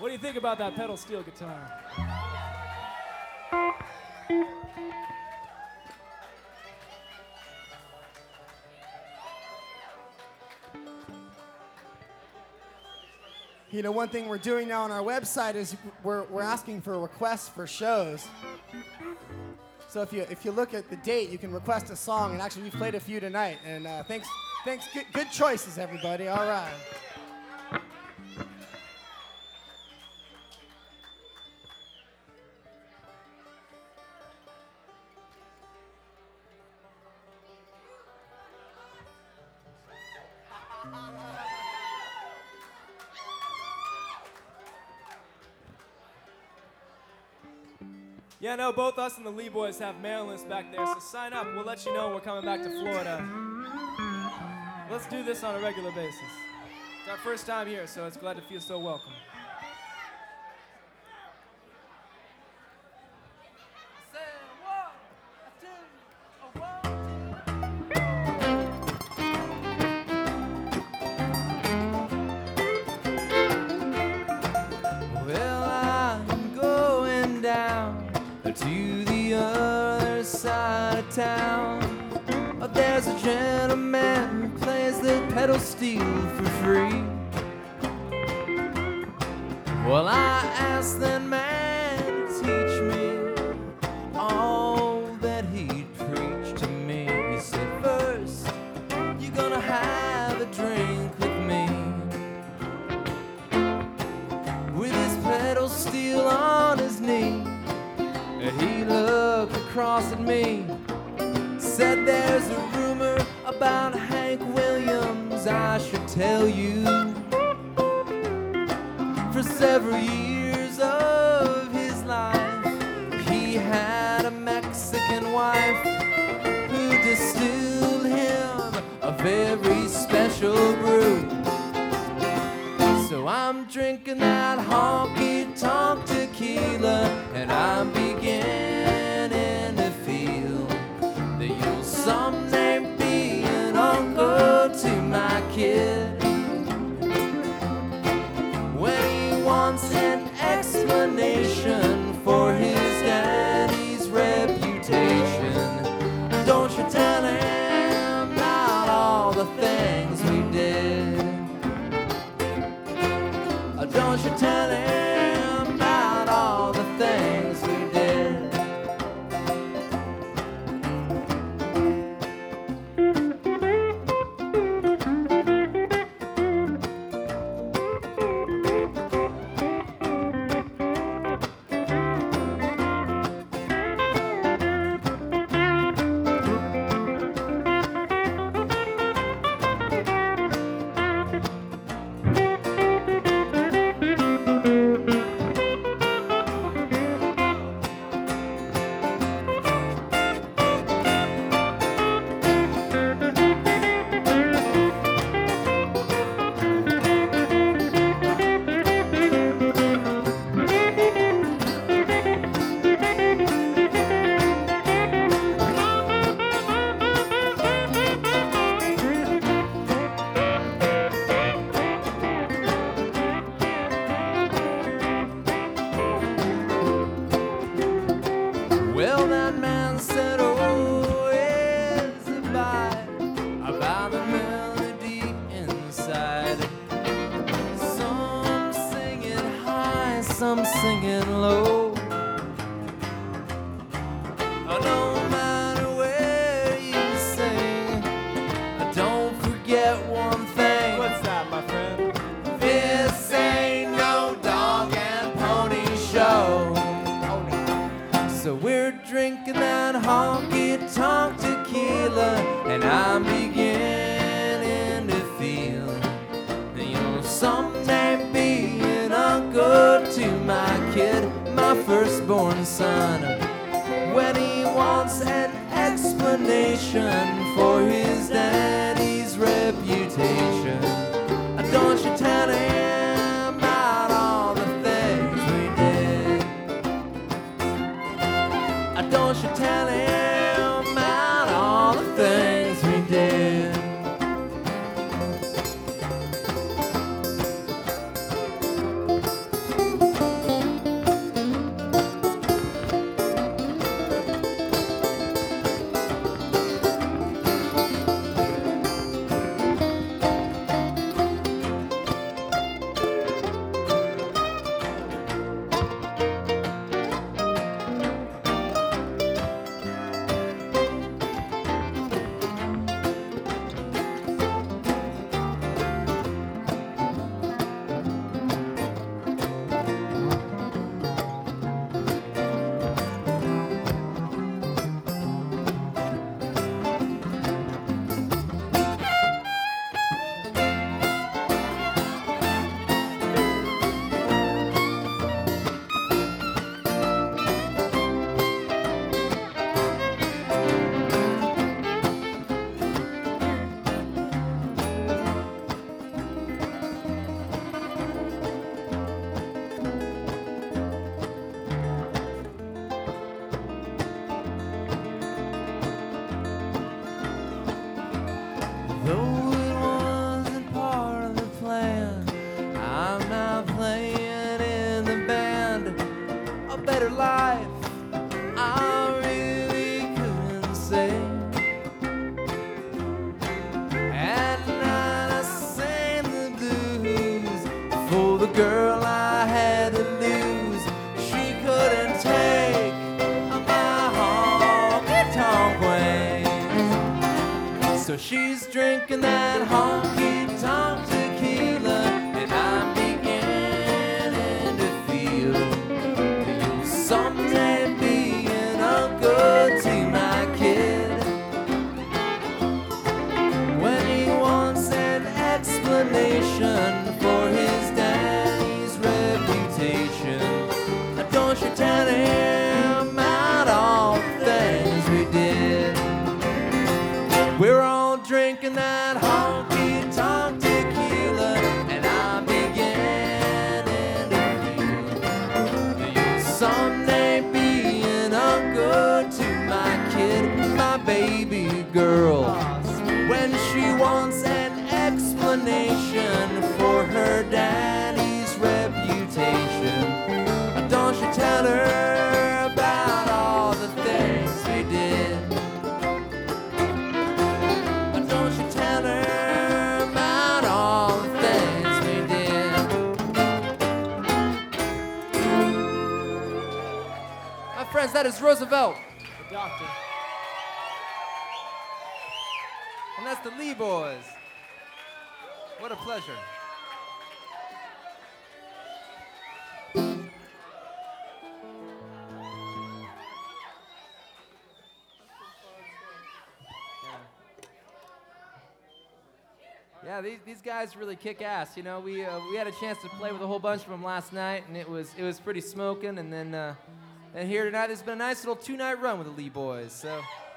What do you think about that pedal steel guitar? You know, one thing we're doing now on our website is we're asking for requests for shows. So if you look at the date, you can request a song, and actually we played a few tonight. And thanks, good choices, everybody. All right. Yeah, no, both us and the Lee Boys have mailing lists back there, so sign up. We'll let you know when we're coming back to Florida. Let's do this on a regular basis. It's our first time here, so it's glad to feel so welcome. To the other side of town, there's a gentleman who plays the pedal steel for free. Well, I asked that man to teach me all that he'd preached to me. He said, first, you're gonna have a drink with me. With his pedal steel on his knee, he looked across at me, said, there's a rumor about Hank Williams I should tell you. For several years of his life, he had a Mexican wife who distilled him a very special brew. So I'm drinking that honky-tonk tequila, and I'm beginning to feel that you'll someday be an uncle to my kid. When he wants an explanation for his daddy's reputation, don't you tell him about all the things we did. Don't you tell him about all the things we did. Well, that man said, oh, it's about the melody inside. Some sing it high, some sing it low. No matter where you sing, don't forget one thing. What's that, my friend? This ain't no dog and pony show. So we're drinking that honky-tonk tequila, and I'm beginning to feel that you'll someday be an uncle to my kid, my firstborn son. When he wants an explanation for his daddy's reputation, don't you tell him about all the things we did. Don't you tell him about all the things we did. So she's drinking that honky-tonk tequila, and I'm beginning to feel you'll someday be an uncle to my kid. When he wants an explanation for his daddy's reputation, don't you tell him about all the things we did. We're all drinking that honky-tonk tequila, and I'm beginning to feel you'll someday be an uncle to my kid, my baby girl. When she wants an explanation for her daddy's reputation, don't you tell her about all the things we did. Don't you tell her about all the things we did. My friends, that is Roosevelt. The doctor. And that's the Lee Boys. What a pleasure. Yeah, these guys really kick ass. You know, we had a chance to play with a whole bunch of them last night, and it was pretty smoking. And then here tonight, there's been a nice little 2-night run with the Lee Boys. So